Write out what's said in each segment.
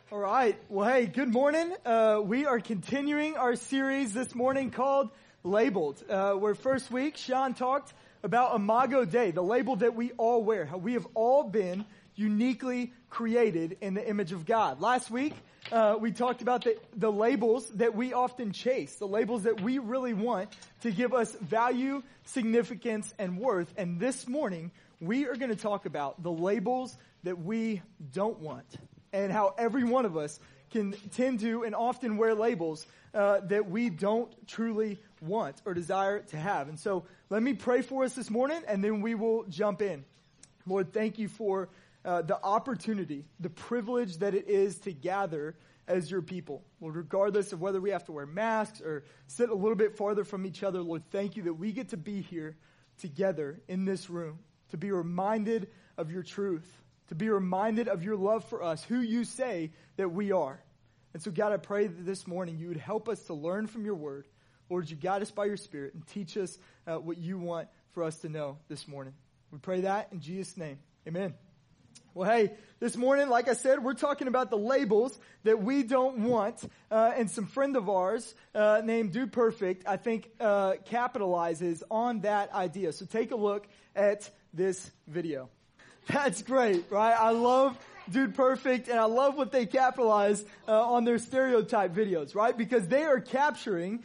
All right. Well, hey, good morning. We are continuing our series this morning called Labeled. Where first week, Sean talked about Imago Dei, the label that we all wear, how we have all been uniquely created in the image of God. Last week, we talked about the labels that we often chase, the labels that we really want to give us value, significance, and worth. And this morning, we are going to talk about the labels that we don't want, and how every one of us can tend to and often wear labels that we don't truly want or desire to have. And so let me pray for us this morning, and then we will jump in. Lord, thank you for the opportunity, the privilege that it is to gather as your people. Lord, regardless of whether we have to wear masks or sit a little bit farther from each other, Lord, thank you that we get to be here together in this room, to be reminded of your truth, to be reminded of your love for us, who you say that we are. And so, God, I pray that this morning you would help us to learn from your word. Lord, you guide us by your Spirit and teach us what you want for us to know this morning. We pray that in Jesus' name. Amen. Well, hey, this morning, like I said, we're talking about the labels that we don't want. And some friend of ours named Dude Perfect, I think, capitalizes on that idea. So take a look at this video. That's great, right? I love Dude Perfect, and I love what they capitalize on their stereotype videos, right? Because they are capturing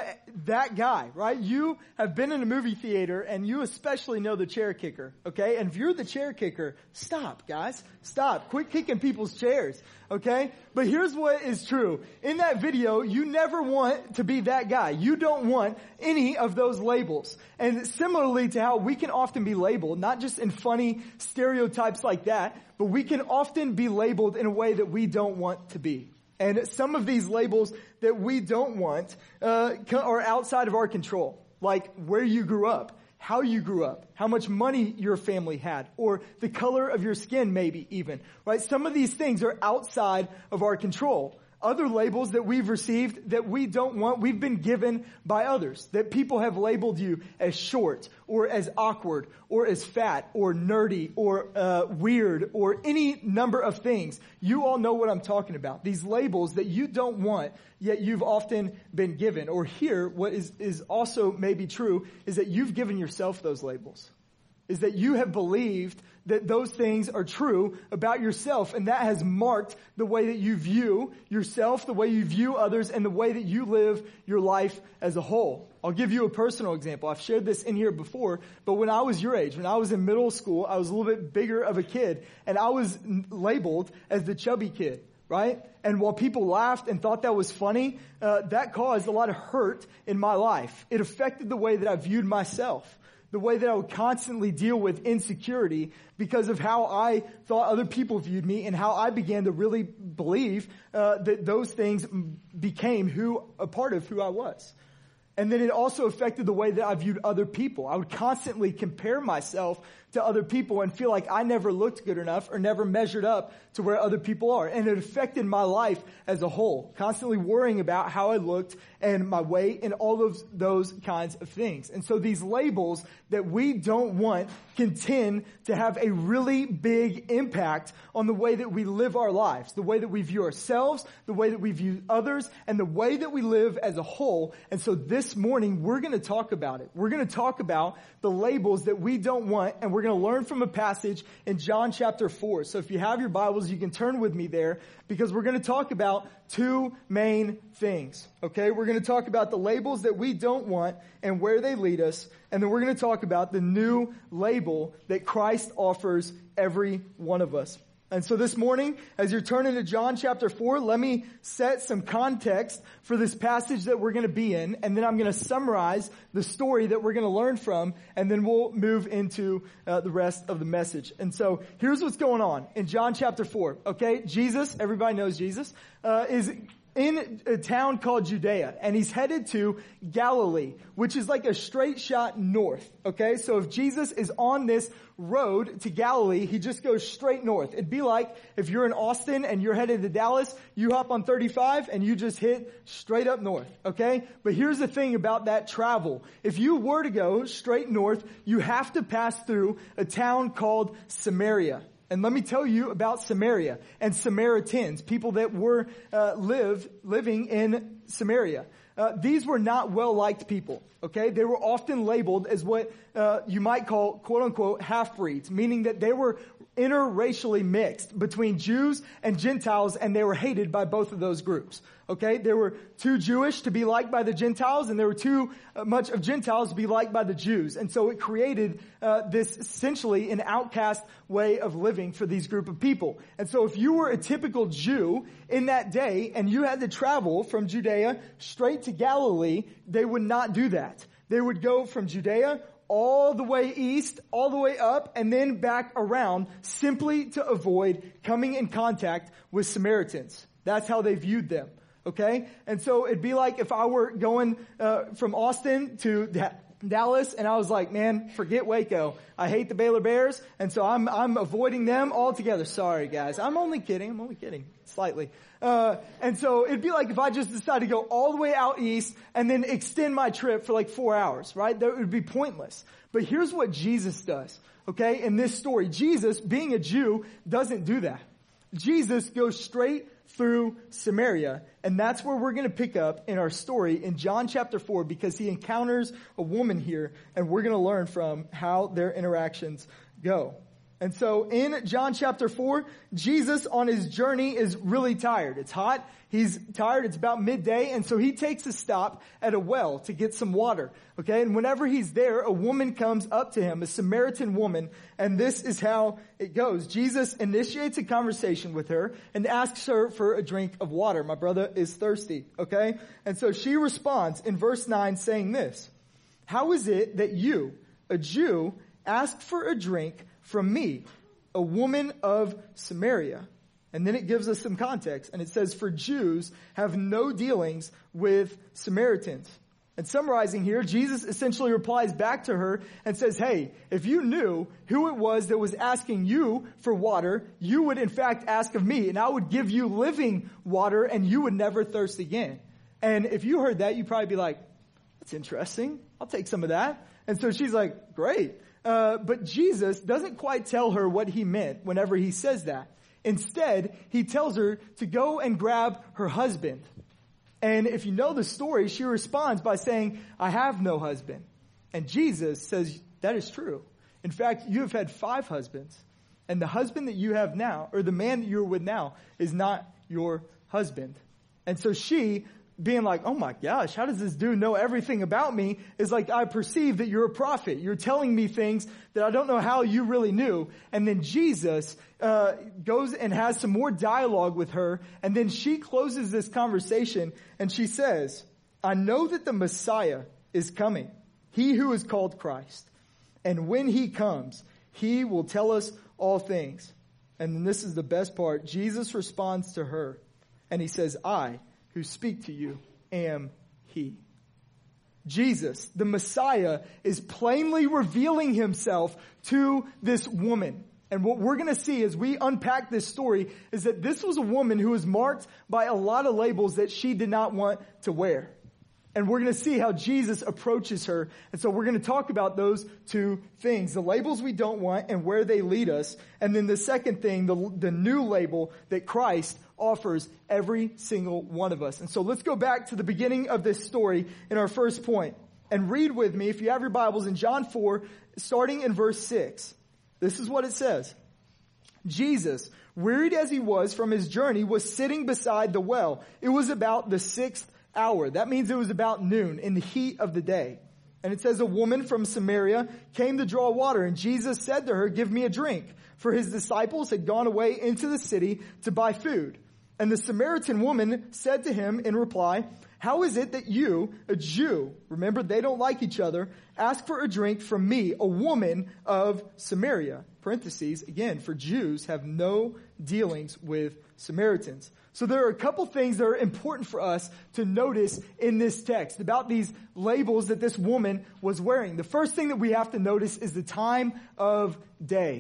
that guy, right? You have been in a movie theater, and you especially know the chair kicker, okay? And if you're the chair kicker, stop, guys. Stop. Quit kicking people's chairs, okay? But here's what is true. In that video, you never want to be that guy. You don't want any of those labels. And similarly to how we can often be labeled, not just in funny stereotypes like that, but we can often be labeled in a way that we don't want to be. And some of these labels that we don't want are outside of our control, like where you grew up, how you grew up, how much money your family had, or the color of your skin maybe even, right? Some of these things are outside of our control. Other labels that we've received that we don't want, we've been given by others. That people have labeled you as short, or as awkward, or as fat, or nerdy, or weird, or any number of things. You all know what I'm talking about. These labels that you don't want, yet you've often been given. Or here, what is also maybe true, is that you've given yourself those labels. Is that you have believed that those things are true about yourself, and that has marked the way that you view yourself, the way you view others, and the way that you live your life as a whole. I'll give you a personal example. I've shared this in here before, but when I was your age, when I was in middle school, I was a little bit bigger of a kid, and I was labeled as the chubby kid, right? And while people laughed and thought that was funny, that caused a lot of hurt in my life. It affected the way that I viewed myself, the way that I would constantly deal with insecurity because of how I thought other people viewed me, and how I began to really believe that those things became a part of who I was. And then it also affected the way that I viewed other people. I would constantly compare myself to other people and feel like I never looked good enough or never measured up to where other people are. And it affected my life as a whole, constantly worrying about how I looked and my weight and all of those kinds of things. And so these labels that we don't want can tend to have a really big impact on the way that we live our lives, the way that we view ourselves, the way that we view others, and the way that we live as a whole. And so this morning, we're going to talk about it. We're going to talk about the labels that we don't want, and we're going to learn from a passage in John chapter 4. So if you have your Bibles, you can turn with me there, because we're going to talk about two main things, okay? We're going to talk about the labels that we don't want and where they lead us, and then we're going to talk about the new label that Christ offers every one of us. And so this morning, as you're turning to John chapter 4, let me set some context for this passage that we're going to be in, and then I'm going to summarize the story that we're going to learn from, and then we'll move into the rest of the message. And so here's what's going on in John chapter 4, okay? Jesus, everybody knows Jesus, is in a town called Judea, and he's headed to Galilee, which is like a straight shot north, okay? So if Jesus is on this road to Galilee, he just goes straight north. It'd be like if you're in Austin and you're headed to Dallas, you hop on 35 and you just hit straight up north, okay? But here's the thing about that travel. If you were to go straight north, you have to pass through a town called Samaria. And let me tell you about Samaria and Samaritans, people that were living in Samaria. These were not well-liked people, okay? They were often labeled as what you might call, quote-unquote, half-breeds, meaning that they were interracially mixed between Jews and Gentiles, and they were hated by both of those groups, okay? They were too Jewish to be liked by the Gentiles, and they were too much of Gentiles to be liked by the Jews. And so it created this essentially an outcast way of living for these group of people. And so if you were a typical Jew in that day and you had to travel from Judea straight to Galilee, they would not do that. They would go from Judea all the way east, all the way up, and then back around simply to avoid coming in contact with Samaritans. That's how they viewed them. Okay? And so it'd be like if I were going from Austin to Dallas, and I was like, man, forget Waco. I hate the Baylor Bears, and so I'm avoiding them altogether. Sorry, guys. I'm only kidding. Slightly. And so it'd be like if I just decided to go all the way out east and then extend my trip for like 4 hours, right? That would be pointless. But here's what Jesus does, okay? In this story, Jesus, being a Jew, doesn't do that. Jesus goes straight through Samaria, and that's where we're going to pick up in our story in John chapter 4, because he encounters a woman here, and we're going to learn from how their interactions go. And so in John chapter 4, Jesus on his journey is really tired. It's hot. He's tired. It's about midday. And so he takes a stop at a well to get some water. Okay. And whenever he's there, a woman comes up to him, a Samaritan woman. And this is how it goes. Jesus initiates a conversation with her and asks her for a drink of water. My brother is thirsty. Okay. And so she responds in verse 9 saying this: "How is it that you, a Jew, ask for a drink from me, a woman of Samaria?" And then it gives us some context, and it says, "For Jews have no dealings with Samaritans." And summarizing here, Jesus essentially replies back to her and says, hey, if you knew who it was that was asking you for water, you would in fact ask of me, and I would give you living water, and you would never thirst again. And if you heard that, you'd probably be like, that's interesting. I'll take some of that. And so she's like, great. But Jesus doesn't quite tell her what he meant whenever he says that. Instead, he tells her to go and grab her husband. And if you know the story, she responds by saying, I have no husband. And Jesus says, that is true. In fact, you have had 5 husbands. And the husband that you have now, or the man that you're with now, is not your husband. And so she, being like, oh my gosh, how does this dude know everything about me? Is like, I perceive that you're a prophet. You're telling me things that I don't know how you really knew. And then Jesus goes and has some more dialogue with her. And then she closes this conversation and she says, I know that the Messiah is coming, he who is called Christ. And when he comes, he will tell us all things. And then this is the best part. Jesus responds to her and he says, I who speak to you am he. Jesus, the Messiah, is plainly revealing himself to this woman. And what we're going to see as we unpack this story is that this was a woman who was marked by a lot of labels that she did not want to wear. And we're going to see how Jesus approaches her. And so we're going to talk about those 2 things, the labels we don't want and where they lead us. And then the second thing, the new label that Christ offers every single one of us. And so let's go back to the beginning of this story in our first point and read with me, if you have your Bibles, in John 4, starting in verse 6. This is what it says. Jesus, wearied as he was from his journey, was sitting beside the well. It was about the 6th hour. That means it was about noon, in the heat of the day. And it says, a woman from Samaria came to draw water, and Jesus said to her, give me a drink. For his disciples had gone away into the city to buy food. And the Samaritan woman said to him in reply, how is it that you, a Jew, remember they don't like each other, ask for a drink from me, a woman of Samaria? Parentheses, again, for Jews have no dealings with Samaritans. So there are a couple things that are important for us to notice in this text about these labels that this woman was wearing. The first thing that we have to notice is the time of day.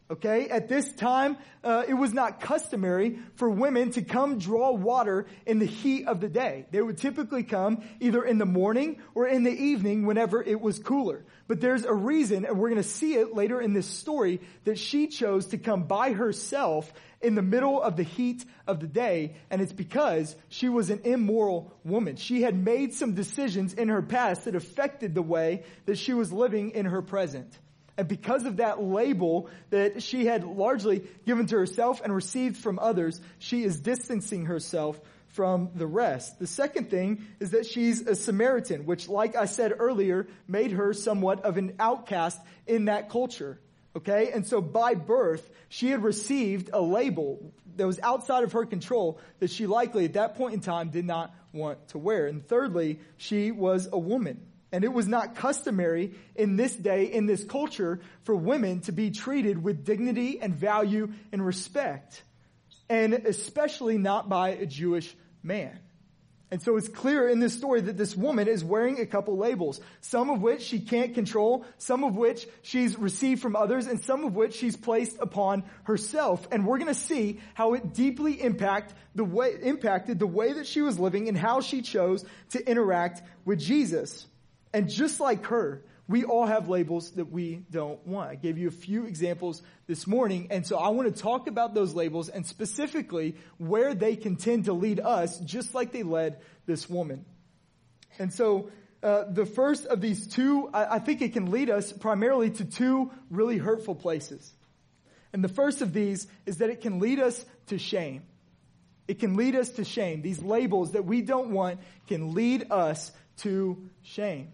Okay, at this time, it was not customary for women to come draw water in the heat of the day. They would typically come either in the morning or in the evening whenever it was cooler. But there's a reason, and we're going to see it later in this story, that she chose to come by herself in the middle of the heat of the day, and it's because she was an immoral woman. She had made some decisions in her past that affected the way that she was living in her present. And because of that label that she had largely given to herself and received from others, she is distancing herself from the rest. The second thing is that she's a Samaritan, which, like I said earlier, made her somewhat of an outcast in that culture. Okay? And so by birth, she had received a label that was outside of her control that she likely at that point in time did not want to wear. And thirdly, she was a woman. And it was not customary in this day, in this culture, for women to be treated with dignity and value and respect. And especially not by a Jewish man. And so it's clear in this story that this woman is wearing a couple labels. Some of which she can't control, some of which she's received from others, and some of which she's placed upon herself. And we're going to see how it deeply impacted the way that she was living and how she chose to interact with Jesus. And just like her, we all have labels that we don't want. I gave you a few examples this morning, and so I want to talk about those labels and specifically where they can tend to lead us, just like they led this woman. And so the first of these two, I think it can lead us primarily to two really hurtful places. And the first of these is that it can lead us to shame. It can lead us to shame. These labels that we don't want can lead us to shame.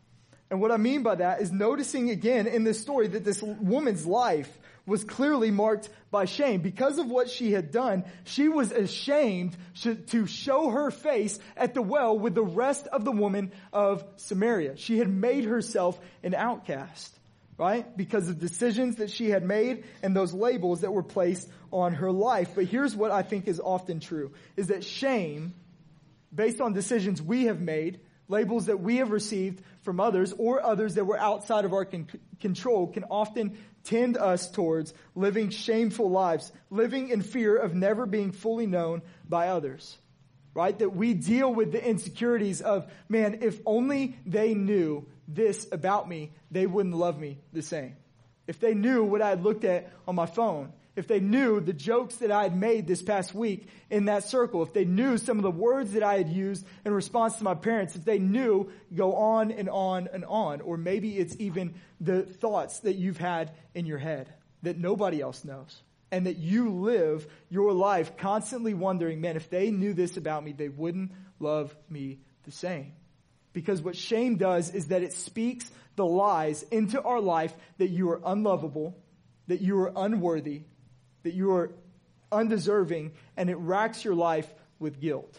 And what I mean by that is noticing again in this story that this woman's life was clearly marked by shame. Because of what she had done, she was ashamed to show her face at the well with the rest of the women of Samaria. She had made herself an outcast, right? Because of decisions that she had made and those labels that were placed on her life. But here's what I think is often true, is that shame, based on decisions we have made, labels that we have received from others or others that were outside of our control, can often tend us towards living shameful lives, living in fear of never being fully known by others, right? That we deal with the insecurities of, man, if only they knew this about me, they wouldn't love me the same. If they knew what I had looked at on my phone, if they knew the jokes that I had made this past week in that circle, if they knew some of the words that I had used in response to my parents, if they knew, go on and on and on. Or maybe it's even the thoughts that you've had in your head that nobody else knows. And that you live your life constantly wondering, man, if they knew this about me, they wouldn't love me the same. Because what shame does is that it speaks the lies into our life that you are unlovable, that you are unworthy, that you are undeserving, and it racks your life with guilt.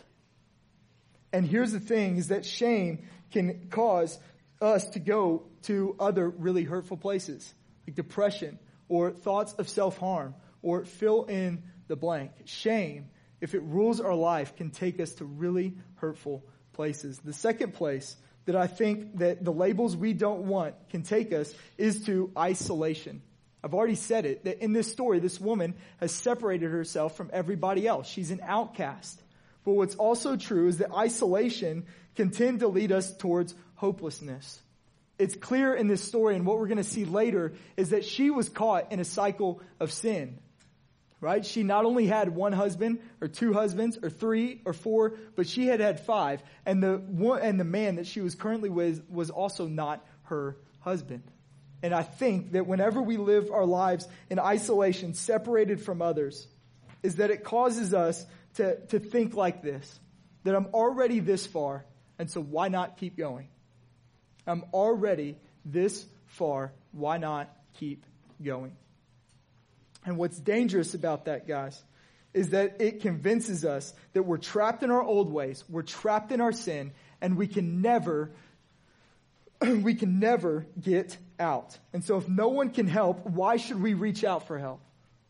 And here's the thing, is that shame can cause us to go to other really hurtful places, like depression or thoughts of self-harm or fill in the blank. Shame, if it rules our life, can take us to really hurtful places. The second place that I think that the labels we don't want can take us is to isolation. I've already said it, that in this story, this woman has separated herself from everybody else. She's an outcast. But what's also true is that isolation can tend to lead us towards hopelessness. It's clear in this story, and what we're going to see later, is that she was caught in a cycle of sin. Right? She not only had one husband, or two husbands, or three, or four, but she had had five. And the man that she was currently with was also not her husband. And I think that whenever we live our lives in isolation, separated from others, is that it causes us to think like this, that I'm already this far, and so why not keep going? I'm already this far, why not keep going? And what's dangerous about that, guys, is that it convinces us that we're trapped in our old ways, we're trapped in our sin, and we can never get out. And so if no one can help, why should we reach out for help?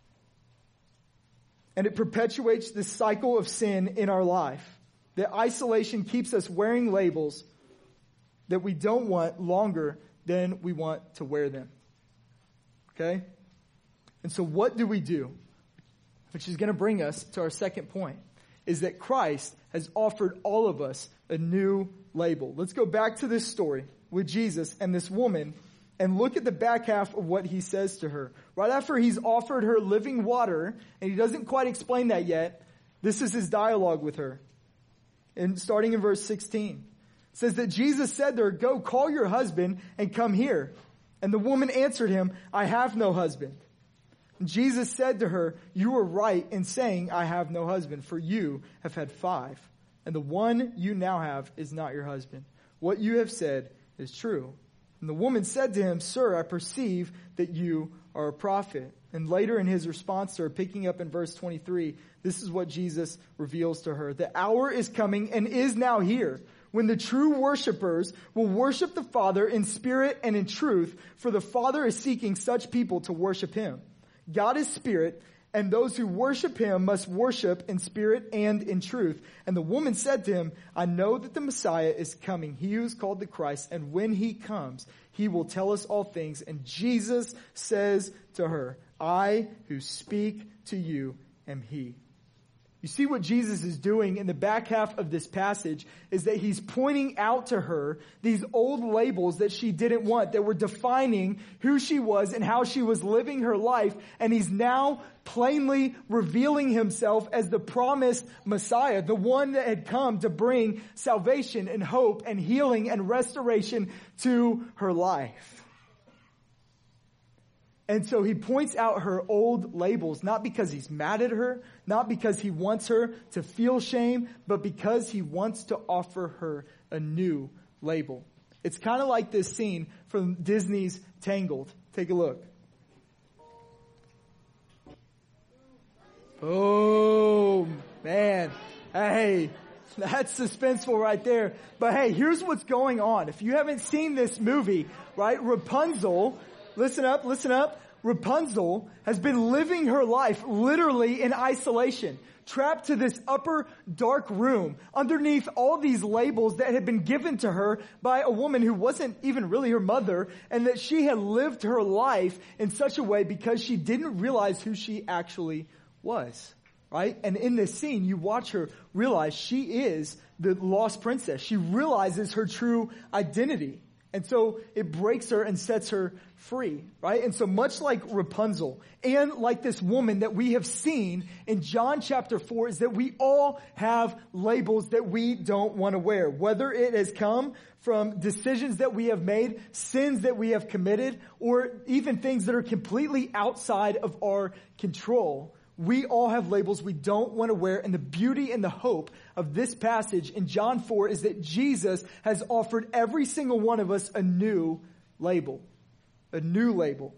And it perpetuates this cycle of sin in our life. That isolation keeps us wearing labels that we don't want longer than we want to wear them. Okay? And so what do we do? Which is going to bring us to our second point, is that Christ has offered all of us a new label. Let's go back to this story with Jesus and this woman and look at the back half of what he says to her. Right after he's offered her living water, and he doesn't quite explain that yet, this is his dialogue with her. And starting in verse 16, it says that Jesus said to her, "Go, call your husband and come here." And the woman answered him, "I have no husband." And Jesus said to her, "You are right in saying, 'I have no husband,' for you have had 5. And the one you now have is not your husband. What you have said is true." And the woman said to him, "Sir, I perceive that you are a prophet." And later in his response to her, picking up in verse 23, this is what Jesus reveals to her. "The hour is coming and is now here, when the true worshipers will worship the Father in spirit and in truth, for the Father is seeking such people to worship him. God is spirit, and those who worship him must worship in spirit and in truth." And the woman said to him, "I know that the Messiah is coming, he who is called the Christ, and when he comes, he will tell us all things." And Jesus says to her, "I who speak to you am he." You see what Jesus is doing in the back half of this passage is that he's pointing out to her these old labels that she didn't want, that were defining who she was and how she was living her life. And he's now plainly revealing himself as the promised Messiah, the one that had come to bring salvation and hope and healing and restoration to her life. And so he points out her old labels, not because he's mad at her, not because he wants her to feel shame, but because he wants to offer her a new label. It's kind of like this scene from Disney's Tangled. Take a look. Oh, man. Hey, that's suspenseful right there. But hey, here's what's going on. If you haven't seen this movie, right, Rapunzel, listen up. Rapunzel has been living her life literally in isolation, trapped to this upper dark room underneath all these labels that had been given to her by a woman who wasn't even really her mother, and that she had lived her life in such a way because she didn't realize who she actually was. Right? And in this scene, you watch her realize she is the lost princess. She realizes her true identity. And so it breaks her and sets her free, right? And so much like Rapunzel and like this woman that we have seen in John chapter 4 is that we all have labels that we don't want to wear. Whether it has come from decisions that we have made, sins that we have committed, or even things that are completely outside of our control. We all have labels we don't want to wear, and the beauty and the hope of this passage in John 4 is that Jesus has offered every single one of us a new label. A new label.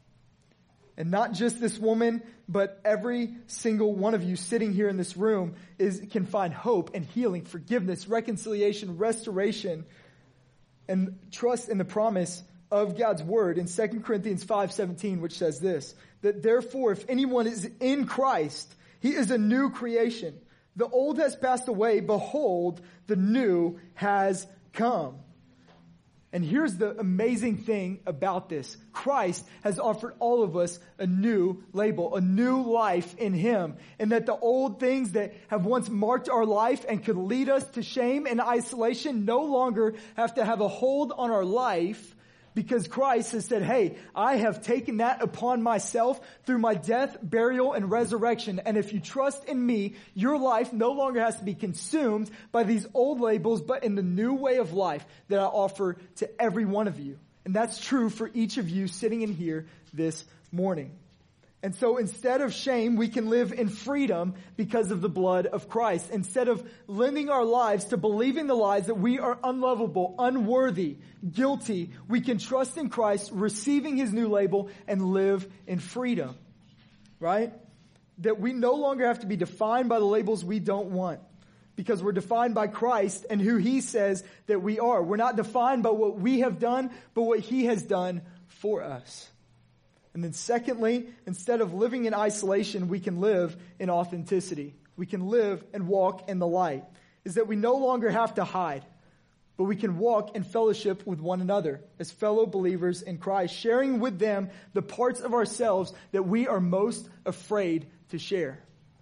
And not just this woman, but every single one of you sitting here in this room can find hope and healing, forgiveness, reconciliation, restoration, and trust in the promise of God's word in 2 Corinthians 5:17, which says this, that therefore if anyone is in Christ, he is a new creation. The old has passed away. Behold, the new has come. And here's the amazing thing about this. Christ has offered all of us a new label, a new life in him. And that the old things that have once marked our life and could lead us to shame and isolation no longer have to have a hold on our life, because Christ has said, hey, I have taken that upon myself through my death, burial, and resurrection. And if you trust in me, your life no longer has to be consumed by these old labels, but in the new way of life that I offer to every one of you. And that's true for each of you sitting in here this morning. And so instead of shame, we can live in freedom because of the blood of Christ. Instead of lending our lives to believing the lies that we are unlovable, unworthy, guilty, we can trust in Christ, receiving his new label, and live in freedom. Right? That we no longer have to be defined by the labels we don't want, because we're defined by Christ and who he says that we are. We're not defined by what we have done, but what he has done for us. And then secondly, instead of living in isolation, we can live in authenticity. We can live and walk in the light. Is that we no longer have to hide, but we can walk in fellowship with one another as fellow believers in Christ, sharing with them the parts of ourselves that we are most afraid to share.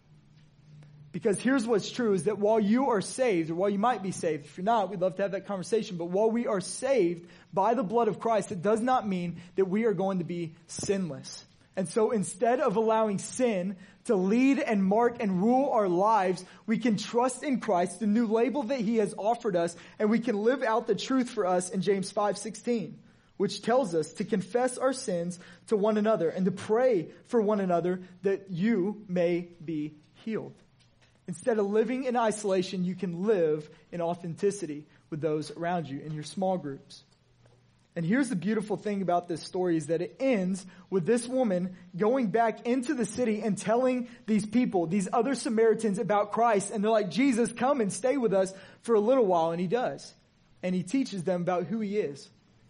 Because here's what's true is that while you are saved, or while you might be saved, if you're not, we'd love to have that conversation, but while we are saved by the blood of Christ, it does not mean that we are going to be sinless. And so instead of allowing sin to lead and mark and rule our lives, we can trust in Christ, the new label that he has offered us, and we can live out the truth for us in James 5:16, which tells us to confess our sins to one another and to pray for one another that you may be healed. Instead of living in isolation, you can live in authenticity with those around you in your small groups. And here's the beautiful thing about this story is that it ends with this woman going back into the city and telling these people, these other Samaritans about Christ. And they're like, Jesus, come and stay with us for a little while. And he does. And he teaches them about who he is.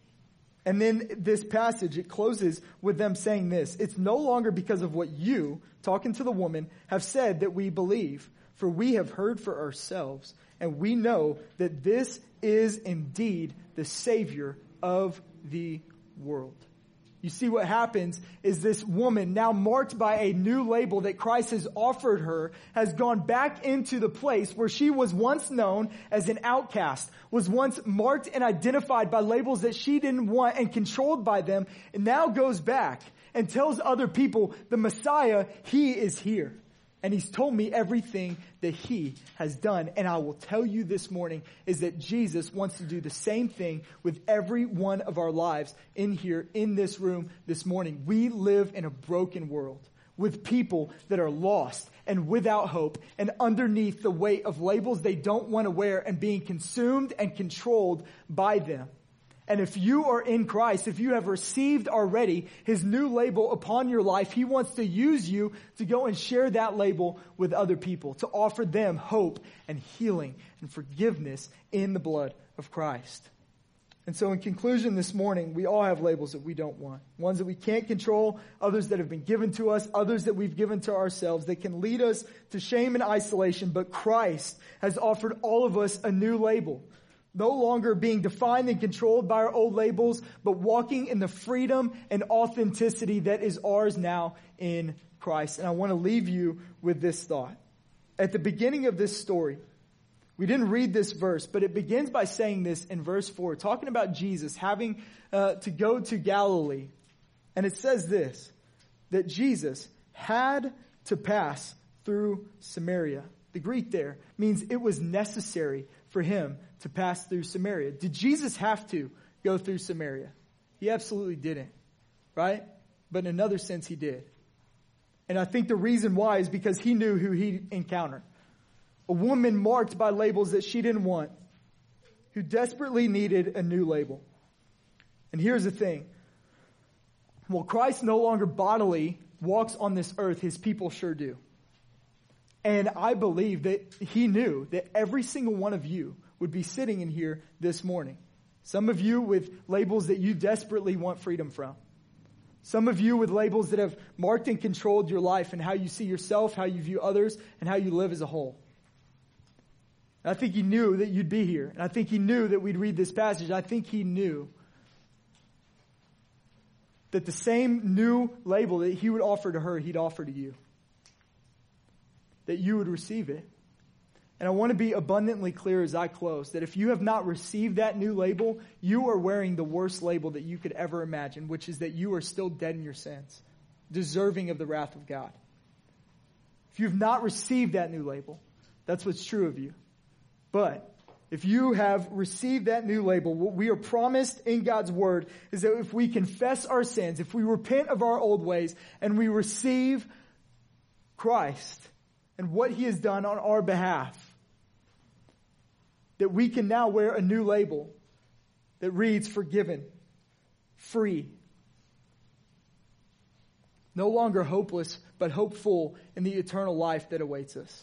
And then this passage, it closes with them saying this. It's no longer because of what you, talking to the woman, have said that we believe. For we have heard for ourselves, and we know that this is indeed the Savior of the world. You see, what happens is this woman, now marked by a new label that Christ has offered her, has gone back into the place where she was once known as an outcast, was once marked and identified by labels that she didn't want and controlled by them, and now goes back and tells other people, the Messiah, he is here. And he's told me everything that he has done. And I will tell you this morning is that Jesus wants to do the same thing with every one of our lives in here, in this room this morning. We live in a broken world with people that are lost and without hope and underneath the weight of labels they don't want to wear and being consumed and controlled by them. And if you are in Christ, if you have received already his new label upon your life, he wants to use you to go and share that label with other people, to offer them hope and healing and forgiveness in the blood of Christ. And so in conclusion this morning, we all have labels that we don't want. Ones that we can't control, others that have been given to us, others that we've given to ourselves that can lead us to shame and isolation. But Christ has offered all of us a new label. No longer being defined and controlled by our old labels, but walking in the freedom and authenticity that is ours now in Christ. And I want to leave you with this thought. At the beginning of this story, we didn't read this verse, but it begins by saying this in verse 4, talking about Jesus having to go to Galilee. And it says this, that Jesus had to pass through Samaria. The Greek there means it was necessary for him to pass through Samaria. Did Jesus have to go through Samaria? He absolutely didn't, right? But in another sense, he did. And I think the reason why is because he knew who he'd encounter. A woman marked by labels that she didn't want, who desperately needed a new label. And here's the thing. While Christ no longer bodily walks on this earth, his people sure do. And I believe that he knew that every single one of you would be sitting in here this morning. Some of you with labels that you desperately want freedom from. Some of you with labels that have marked and controlled your life and how you see yourself, how you view others, and how you live as a whole. And I think he knew that you'd be here. And I think he knew that we'd read this passage. I think he knew that the same new label that he would offer to her, he'd offer to you. That you would receive it. And I want to be abundantly clear as I close that if you have not received that new label, you are wearing the worst label that you could ever imagine, which is that you are still dead in your sins, deserving of the wrath of God. If you've not received that new label, that's what's true of you. But if you have received that new label, what we are promised in God's word is that if we confess our sins, if we repent of our old ways, and we receive Christ and what he has done on our behalf, that we can now wear a new label that reads forgiven, free, no longer hopeless, but hopeful in the eternal life that awaits us.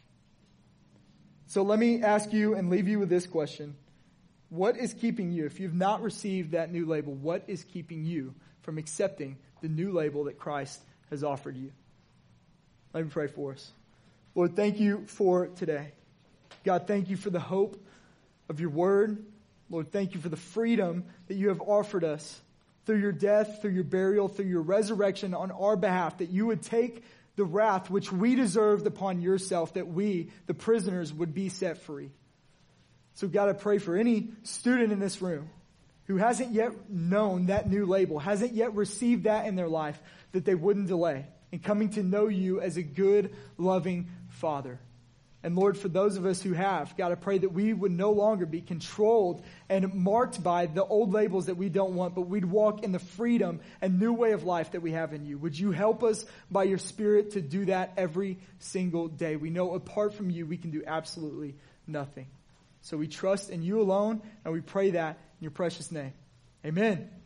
So let me ask you and leave you with this question. What is keeping you, if you've not received that new label, what is keeping you from accepting the new label that Christ has offered you? Let me pray for us. Lord, thank you for today. God, thank you for the hope of your word. Lord, thank you for the freedom that you have offered us through your death, through your burial, through your resurrection on our behalf, that you would take the wrath which we deserved upon yourself, that we, the prisoners, would be set free. So God, I pray for any student in this room who hasn't yet known that new label, hasn't yet received that in their life, that they wouldn't delay in coming to know you as a good, loving Father. And Lord, for those of us who have, God, I pray that we would no longer be controlled and marked by the old labels that we don't want, but we'd walk in the freedom and new way of life that we have in you. Would you help us by your Spirit to do that every single day? We know apart from you, we can do absolutely nothing. So we trust in you alone, and we pray that in your precious name. Amen.